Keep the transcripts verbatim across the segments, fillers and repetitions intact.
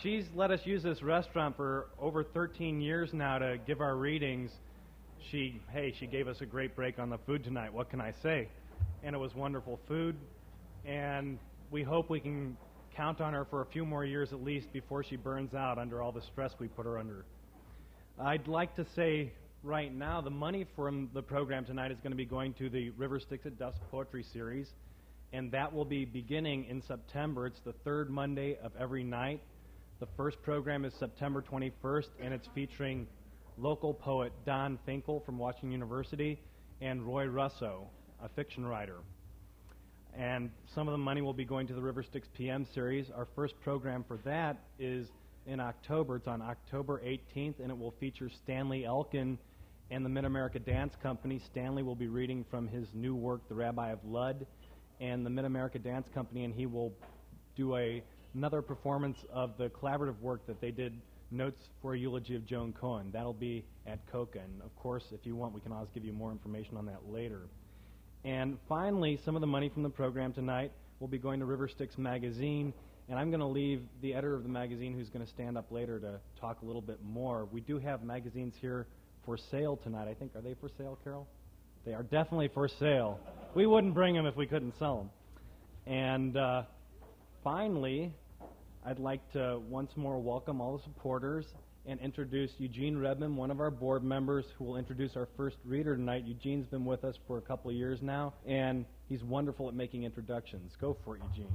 she's let us use this restaurant for over thirteen years now to give our readings. She, hey, she gave us a great break on the food tonight. What can I say? And it was wonderful food, and we hope we can count on her for a few more years at least before she burns out under all the stress we put her under. I'd like to say right now the money from the program tonight is going to be going to the River Styx at Dusk Poetry Series, and that will be beginning in September. It's the third Monday of every night. The first program is September twenty-first, and it's featuring local poet Don Finkel from Washington University and Roy Russo, a fiction writer. And some of the money will be going to the River Styx P M series. Our first program for that is in October. It's on October eighteenth, and it will feature Stanley Elkin and the Mid-America Dance Company. Stanley will be reading from his new work, The Rabbi of Lud, and the Mid-America Dance Company, and he will do a, another performance of the collaborative work that they did, Notes for a Eulogy of Joan Cohen. That'll be at Coca, and of course, if you want, we can always give you more information on that later. And finally, some of the money from the program tonight will be going to River Styx Magazine, and I'm going to leave the editor of the magazine, who's going to stand up later to talk a little bit more. We do have magazines here for sale tonight. I think, are they for sale, Carol? They are definitely for sale. We wouldn't bring them if we couldn't sell them. And uh, finally, I'd like to once more welcome all the supporters and introduce Eugene Redmond, one of our board members, who will introduce our first reader tonight. Eugene's been with us for a couple of years now, and he's wonderful at making introductions. Go for it, Eugene.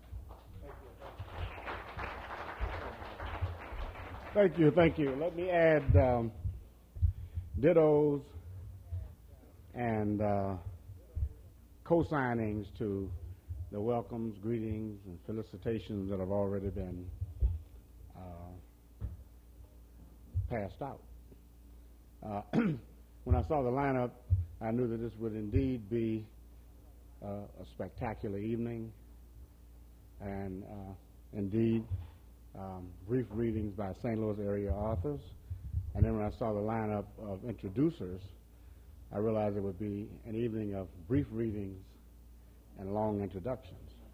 Thank you, thank you. Let me add um, dittos and uh, co-signings to the welcomes, greetings, and felicitations that have already been uh, passed out. Uh, when I saw the lineup, I knew that this would indeed be uh, a spectacular evening, and uh, indeed um, brief readings by Saint Louis area authors. And then when I saw the lineup of introducers, I realized it would be an evening of brief readings and long introductions.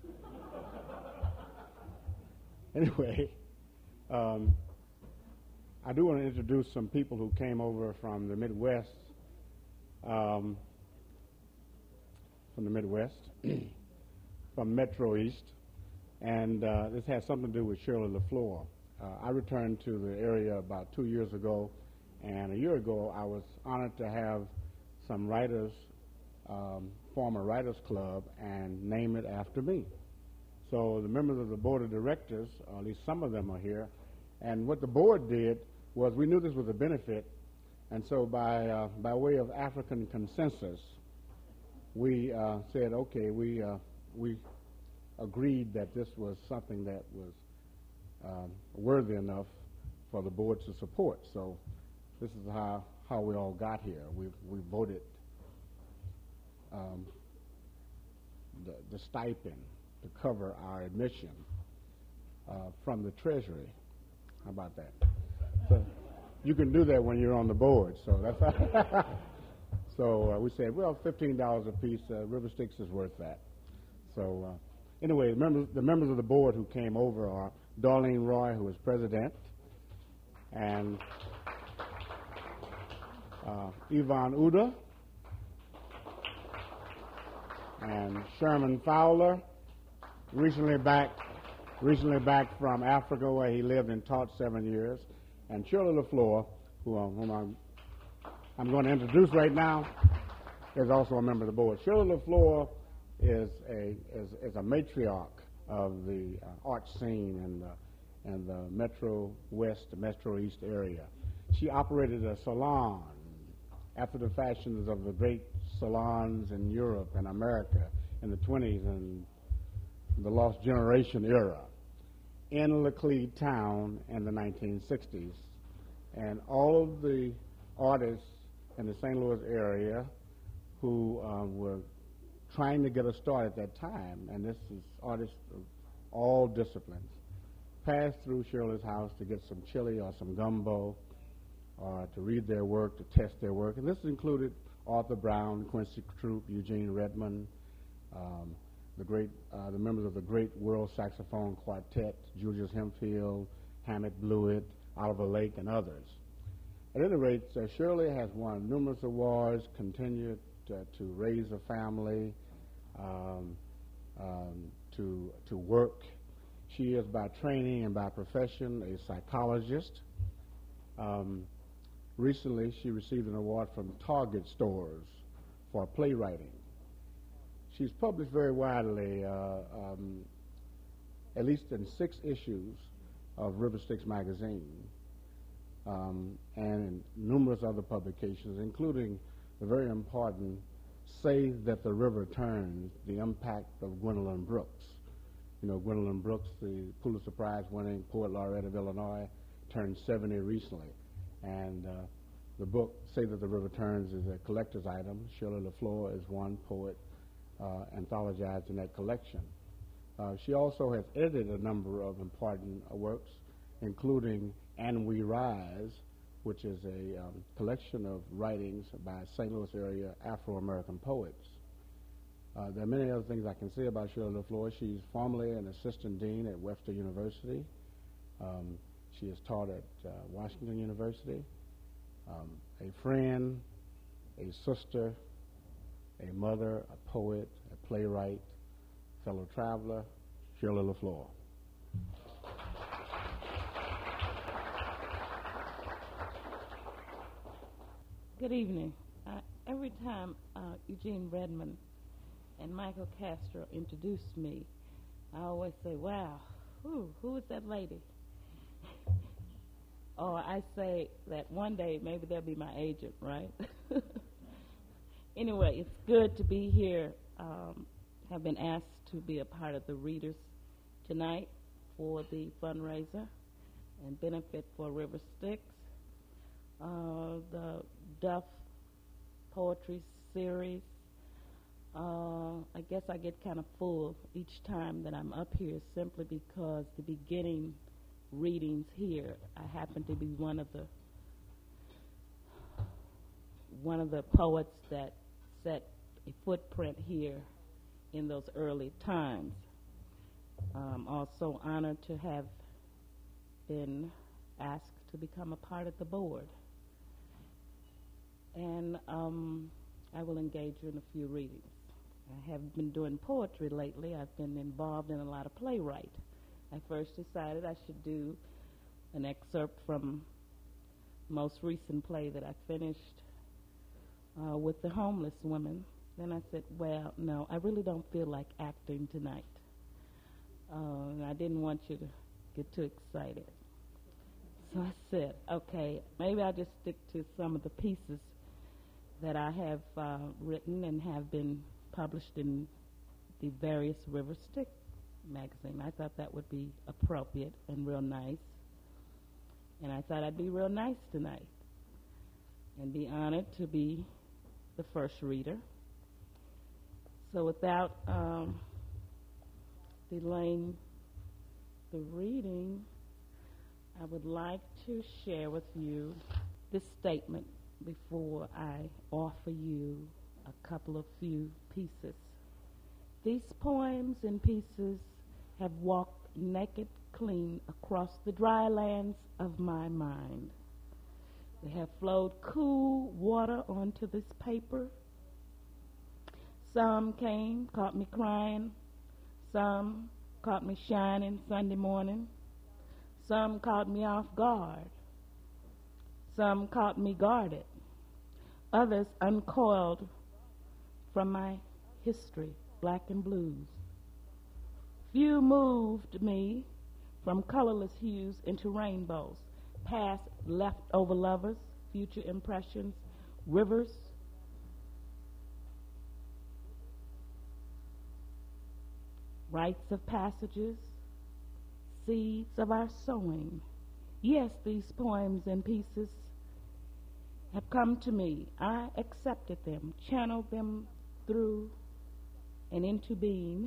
Anyway, um, I do want to introduce some people who came over from the Midwest, um, from the Midwest, from Metro East, and uh, this has something to do with Shirley LaFleur. Uh, I returned to the area about two years ago, and a year ago I was honored to have some writers um, form a writers club and name it after me. So the members of the board of directors, or at least some of them are here, and what the board did was we knew this was a benefit, and so by uh, by way of African consensus, we uh, said, okay, we uh, we agreed that this was something that was um, worthy enough for the board to support. So this is how how we all got here. We we voted um, the, the stipend to cover our admission uh, from the Treasury. How about that? So you can do that when you're on the board. So that's so uh, we said, well, fifteen dollars a piece. Uh, River Styx is worth that. So uh, anyway, the members, the members of the board who came over are Darlene Roy, who is president, and uh, Yvonne Uda, and Sherman Fowler, recently back, recently back from Africa, where he lived and taught seven years, and Shirley LaFleur, who, uh, whom I'm, I'm going to introduce right now, is also a member of the board. Shirley LaFleur is a is, is a matriarch of the uh, art scene in the in the Metro West, Metro East area. She operated a salon after the fashions of the great salons in Europe and America in the twenties and the Lost Generation era in Laclede Town in the nineteen sixties. And all of the artists in the Saint Louis area who um, were trying to get a start at that time, and this is artists of all disciplines, passed through Shirley's house to get some chili or some gumbo, or to read their work, to test their work. And this included Arthur Brown, Quincy Troupe, Eugene Redmond, um, the great, uh, the members of the great World Saxophone Quartet, Julius Hempfield, Hammett Blewett, Oliver Lake, and others. At any rate, uh, Shirley has won numerous awards, continued uh, to raise a family, um, um, to, to work. She is by training and by profession a psychologist. Um, recently, she received an award from Target Stores for playwriting. She's published very widely, uh, um, at least in six issues of River Styx magazine, um, and in numerous other publications, including the very important Say That the River Turns, the impact of Gwendolyn Brooks. You know, Gwendolyn Brooks, the Pulitzer Prize winning poet laureate of Illinois, turned seventy recently. And uh, the book, Say That the River Turns, is a collector's item. Shirley LaFleur is one poet uh, anthologized in that collection. Uh, she also has edited a number of important uh, works, including And We Rise, which is a um, collection of writings by Saint Louis area Afro-American poets. Uh, there are many other things I can say about Shirley LaFleur. She's formerly an assistant dean at Webster University. Um, she has taught at uh, Washington University. Um, a friend, a sister, a mother, a poet, a playwright, fellow traveler, Shirley LaFleur. Good evening. Uh, every time uh, Eugene Redmond and Michael Castro introduce me, I always say, wow, who, who is that lady? Or I say that one day maybe they'll be my agent, right? Anyway, it's good to be here. Um, have been asked to be a part of the readers tonight for the fundraiser and benefit for River Styx. Uh, the Duff Poetry Series. Uh, I guess I get kind of full each time that I'm up here simply because the beginning readings here, I happen to be one of the one of the poets that set a footprint here in those early times. I'm also honored to have been asked to become a part of the board. And um, I will engage you in a few readings. I have been doing poetry lately. I've been involved in a lot of playwright. I first decided I should do an excerpt from the most recent play that I finished uh, with the homeless women. Then I said, well, no, I really don't feel like acting tonight. Uh, and I didn't want you to get too excited. So I said, okay, maybe I'll just stick to some of the pieces that I have uh, written and have been published in the various River Styx magazine. I thought that would be appropriate and real nice. And I thought I'd be real nice tonight and be honored to be the first reader. So without um, delaying the reading, I would like to share with you this statement before I offer you a couple of few pieces. These poems and pieces have walked naked clean across the dry lands of my mind. They have flowed cool water onto this paper. Some came, caught me crying. Some caught me shining Sunday morning. Some caught me off guard. Some caught me guarded. Others uncoiled from my history, black and blues. Few moved me from colorless hues into rainbows, past leftover lovers, future impressions, rivers, rites of passages, seeds of our sowing. Yes, these poems and pieces have come to me. I accepted them, channeled them through and into being.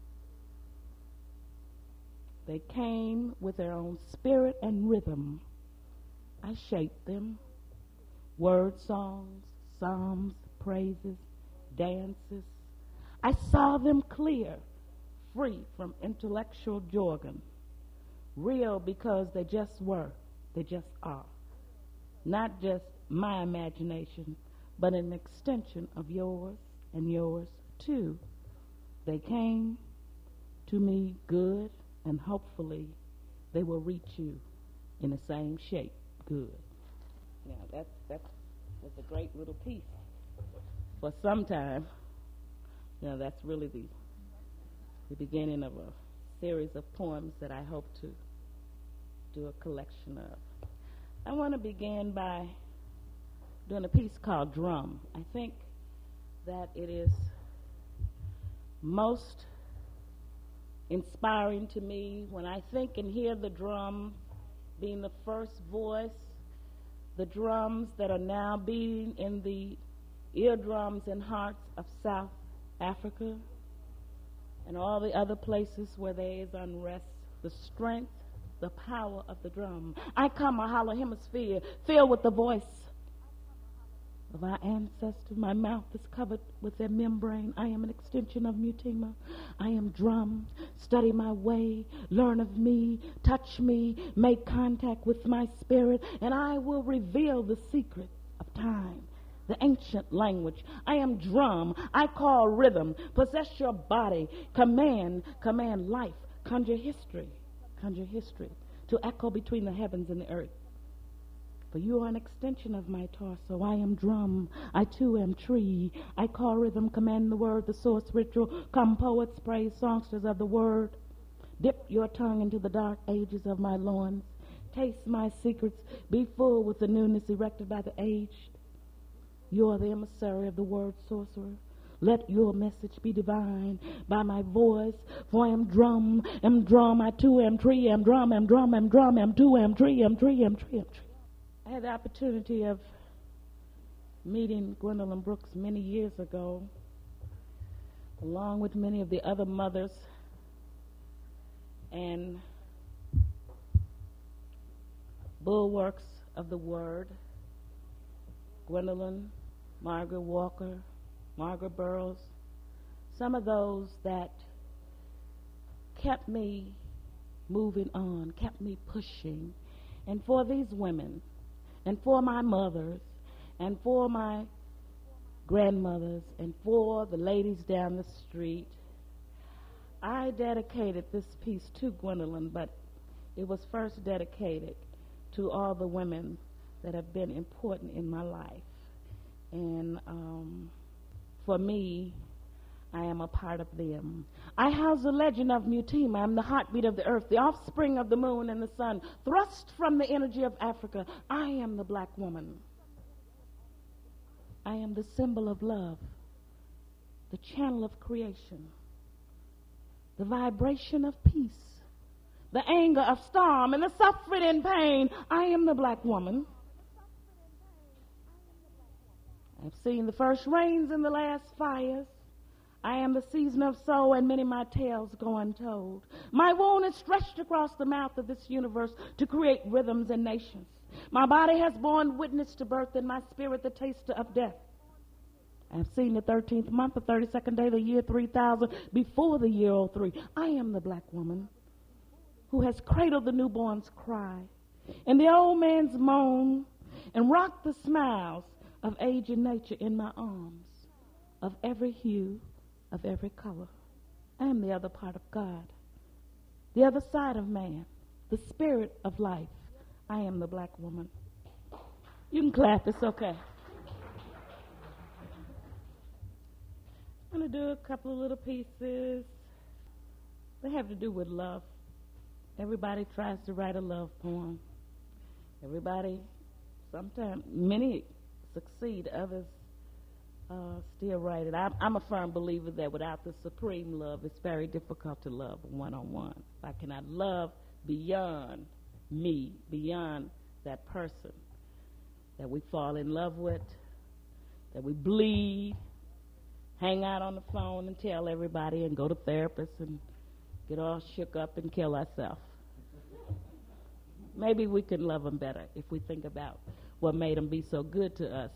They came with their own spirit and rhythm. I shaped them. Word songs, psalms, praises, dances. I saw them clear, free from intellectual jargon. real because they just were, they just are. Not just my imagination, but an extension of yours and yours too. They came to me good, and hopefully they will reach you in the same shape, good. Now, that's, that's, that's a great little piece. For some time, you know, that's really the, the beginning of a series of poems that I hope to do a collection of. I want to begin by doing a piece called Drum. I think that it is most inspiring to me when I think and hear the drum being the first voice, the drums that are now beating in the eardrums and hearts of South Africa and all the other places where there is unrest, the strength, the power of the drum. I come a hollow hemisphere filled with the voice of our ancestors. My mouth is covered with their membrane. I am an extension of Mutima. I am drum. Study my way, learn of me, touch me, make contact with my spirit, and I will reveal the secret of time, the ancient language. I am drum. I call rhythm. Possess your body. Command, command life. Conjure history, conjure history to echo between the heavens and the earth. For you are an extension of my torso. I am drum. I too am tree. I call rhythm, command the word, the source ritual. Come poets, praise songsters of the word. Dip your tongue into the dark ages of my loins. Taste my secrets. Be full with the newness erected by the aged. You are the emissary of the word sorcerer. Let your message be divine by my voice, for I am drum, am drum, I too am tree, am drum, am drum, am drum, am too am tree, am tree, am tree, am tree. I had the opportunity of meeting Gwendolyn Brooks many years ago, along with many of the other mothers, and bulwarks of the word. Gwendolyn, Margaret Walker, Margaret Burroughs, some of those that kept me moving on, kept me pushing. And for these women, and for my mothers, and for my grandmothers, and for the ladies down the street, I dedicated this piece to Gwendolyn, but it was first dedicated to all the women that have been important in my life. And um, for me, I am a part of them. I house the legend of Mutima. I am the heartbeat of the earth, the offspring of the moon and the sun, thrust from the energy of Africa. I am the black woman. I am the symbol of love, the channel of creation, the vibration of peace, the anger of storm, and the suffering and pain. I am the black woman. I've seen the first rains and the last fires. I am the season of soul, and many my tales go untold. My wound is stretched across the mouth of this universe to create rhythms and nations. My body has borne witness to birth, and my spirit the taste of death. I have seen the thirteenth month, the thirty-second day, the year three thousand, before the year oh three. I am the black woman who has cradled the newborn's cry, and the old man's moan, and rocked the smiles of age and nature in my arms, of every hue, of every color. I am the other part of God, the other side of man, the spirit of life. I am the black woman. You can clap, it's okay. I'm going to do a couple of little pieces. They have to do with love. Everybody tries to write a love poem. Everybody, sometimes, many succeed, others uh, still write it. I'm, I'm a firm believer that without the supreme love, it's very difficult to love one-on-one. I cannot love beyond me, beyond that person that we fall in love with, that we bleed, hang out on the phone and tell everybody and go to therapists and get all shook up and kill ourselves. Maybe we could love them better if we think about what made them be so good to us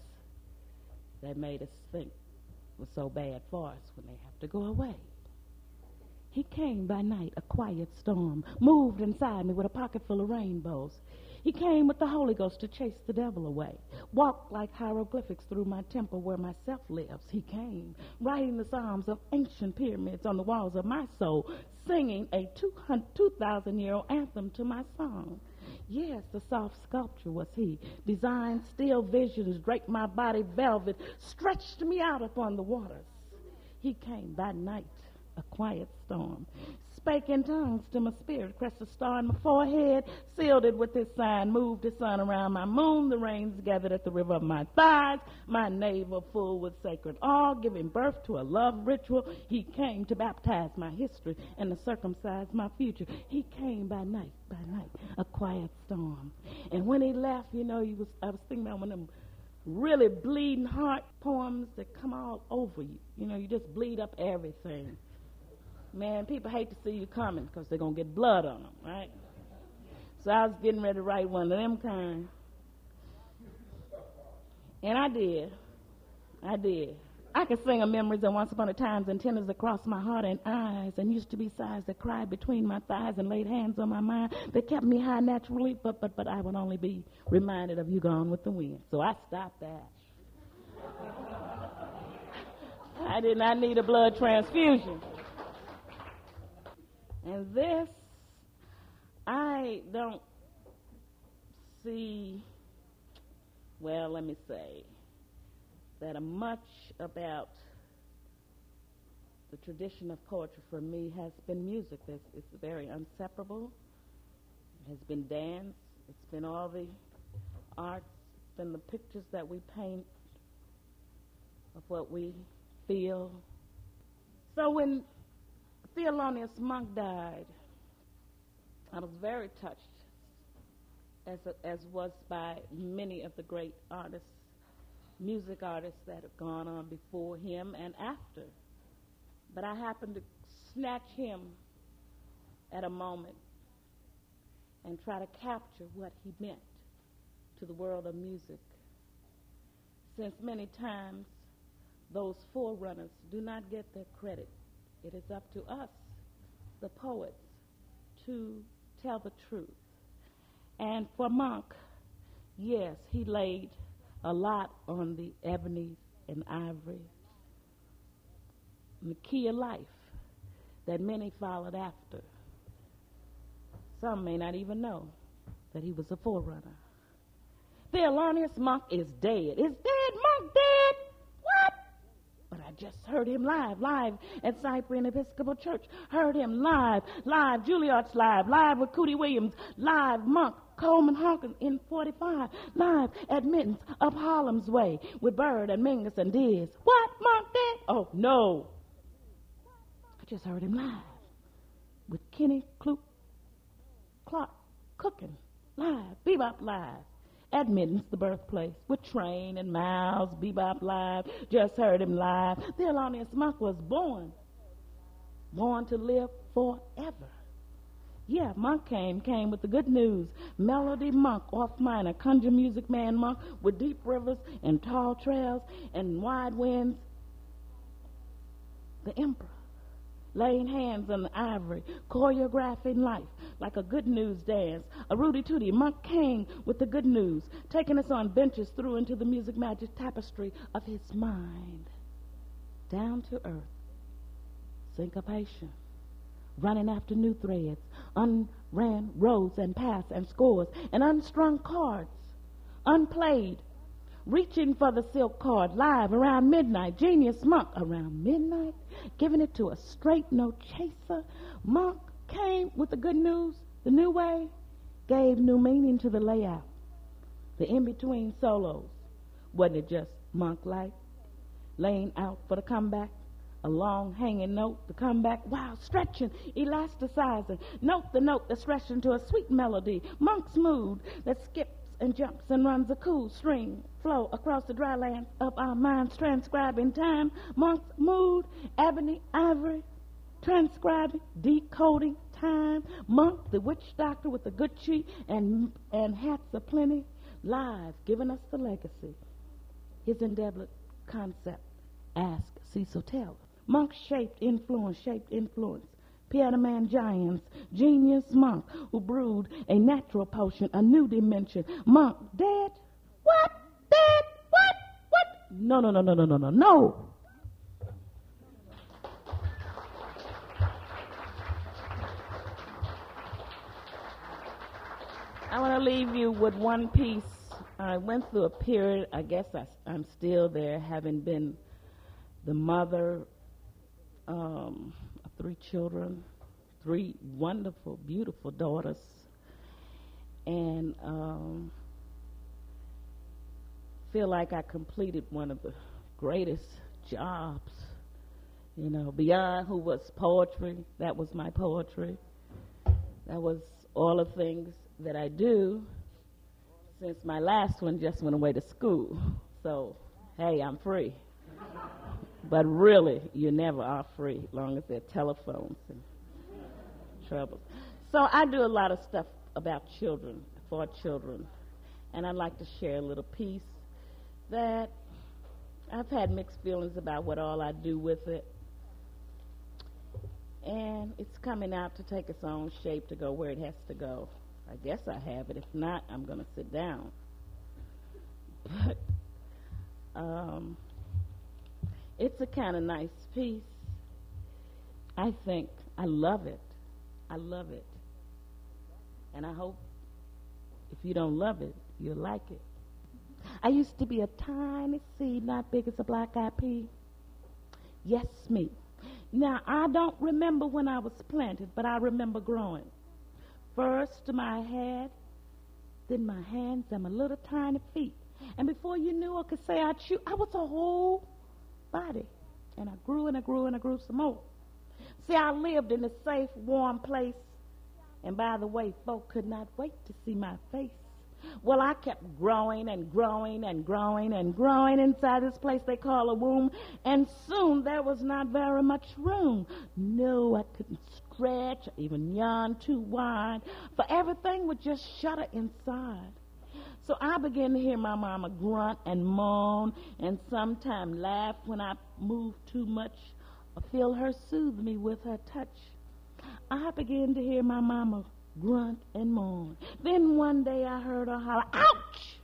that made us think was so bad for us when they have to go away. He came by night, a quiet storm, moved inside me with a pocket full of rainbows. He came with the Holy Ghost to chase the devil away, walked like hieroglyphics through my temple where myself lives. He came, writing the psalms of ancient pyramids on the walls of my soul, singing a two thousand-year-old anthem to my song. Yes, the soft sculpture was he, designed still visions, draped my body velvet, stretched me out upon the waters. He came by night, a quiet storm, spake in tongues to my spirit, pressed a star in my forehead, sealed it with his sign, moved the sun around my moon, the rains gathered at the river of my thighs, my navel full with sacred awe, giving birth to a love ritual. He came to baptize my history and to circumcise my future. He came by night, by night, a quiet storm. And when he left, you know, he was, I was thinking about one of them really bleeding heart poems that come all over you. You know, you just bleed up everything. Man, people hate to see you coming because they're going to get blood on them, right? So I was getting ready to write one of them kind. And I did. I did. I could sing of memories of once upon a time and tenders across my heart and eyes, and used to be sighs that cried between my thighs and laid hands on my mind that kept me high naturally, but but but I would only be reminded of you gone with the wind. So I stopped that. I did not need a blood transfusion. And this, I don't see, well, let me say, that much about the tradition of poetry for me has been music. It's, it's very inseparable. It has been dance. It's been all the arts. It's been the pictures that we paint of what we feel. So when Thelonious Monk died, I was very touched, as a, as was by many of the great artists, music artists that have gone on before him and after. But I happened to snatch him at a moment and try to capture what he meant to the world of music, since many times those forerunners do not get their credit. It is up to us, the poets, to tell the truth. And for Monk, yes, he laid a lot on the ebony and ivory, and the key of life that many followed after. Some may not even know that he was a forerunner. Thelonious Monk is dead. Is dead? Monk dead? What? But I just heard him live, live at Cyprian Episcopal Church. Heard him live, live, Juilliard's live, live with Cootie Williams, live, Monk, Coleman Hawkins in forty-five, live at Mittens up Harlem's Way with Bird and Mingus and Diz. What, Monk dead? Oh, no. I just heard him live with Kenny Kloop Clark cooking, live, Bebop live. At Mittens, the birthplace, with Train and Miles, Bebop live, just heard him live. Thelonious Monk was born, born to live forever. Yeah, Monk came, came with the good news. Melody Monk, off minor, conjure music man Monk, with deep rivers and tall trails and wide winds. The emperor, laying hands on the ivory, choreographing life like a good news dance. A Rudy Tooty, Monk came with the good news, taking us on benches through into the music magic tapestry of his mind. Down to earth, syncopation, running after new threads, unran roads and paths and scores, and unstrung chords, unplayed, reaching for the silk cord, live around midnight. Genius Monk around midnight, giving it to a straight no chaser. Monk came with the good news, the new way, gave new meaning to the layout, the in-between solos. Wasn't it just Monk-like, laying out for the comeback? A long hanging note, the comeback, wow, stretching, elasticizing, note the note that's stretched into a sweet melody. Monk's mood that skips and jumps and runs a cool stream flow across the dry land of our minds, transcribing time. Monk's mood, ebony, ivory, transcribing, decoding time. Monk, the witch doctor with the good cheek and and hats aplenty, live, giving us the legacy. His indelible concept, ask Cecil Taylor. Monk shaped influence, shaped influence, piano man giants, genius monk who brewed a natural potion, a new dimension. Monk dead? What? Dead? What? What? No, no, no, no, no, no, no, no. I want to leave you with one piece. I went through a period, I guess I, I'm still there, having been the mother um, of three children, three wonderful, beautiful daughters, and um, feel like I completed one of the greatest jobs, you know, beyond who was poetry. That was my poetry. That was all the things that I do, since my last one just went away to school. So, hey, I'm free. But really, you never are free, as long as there are telephones and troubles. So I do a lot of stuff about children, for children. And I'd like to share a little piece that I've had mixed feelings about what all I do with it. And it's coming out to take its own shape to go where it has to go. I guess I have it. If not, I'm going to sit down. But um, it's a kind of nice piece. I think I love it. I love it. And I hope if you don't love it, you'll like it. I used to be a tiny seed, not big as a black-eyed pea. Yes, me. Now, I don't remember when I was planted, but I remember growing. First to my head, then my hands and my little tiny feet. And before you knew I could say I chew, I was a whole body. And I grew and I grew and I grew some more. See, I lived in a safe, warm place. And by the way, folk could not wait to see my face. Well, I kept growing and growing and growing and growing inside this place they call a womb, and soon there was not very much room. No, I couldn't stretch or even yawn too wide, for everything would just shudder inside. So I began to hear my mama grunt and moan, and sometimes laugh when I moved too much, or feel her soothe me with her touch. I began to hear my mama grunt and moan. Then one day I heard her holler, ouch!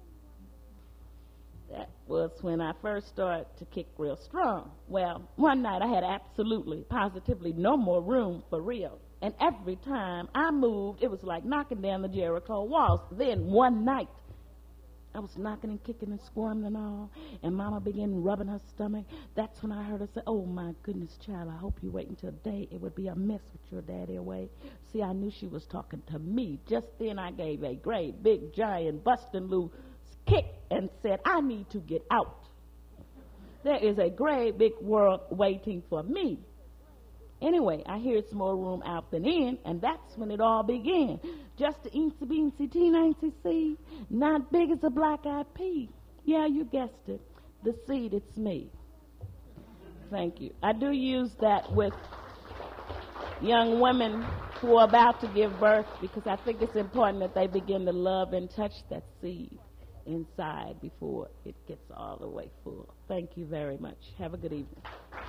That was when I first started to kick real strong. Well, one night I had absolutely, positively no more room for real. And every time I moved, it was like knocking down the Jericho walls. Then one night, I was knocking and kicking and squirming and all, and Mama began rubbing her stomach. That's when I heard her say, oh, my goodness, child, I hope you wait until day. It would be a mess with your daddy away. See, I knew she was talking to me. Just then I gave a great, big, giant, busting loose kick and said, I need to get out. There is a great, big world waiting for me. Anyway, I hear it's more room out than in, and that's when it all began. Just a eensy beensy teenacy seed, not big as a black-eyed pea. Yeah, you guessed it. The seed, it's me. Thank you. I do use that with young women who are about to give birth, because I think it's important that they begin to love and touch that seed inside before it gets all the way full. Thank you very much. Have a good evening.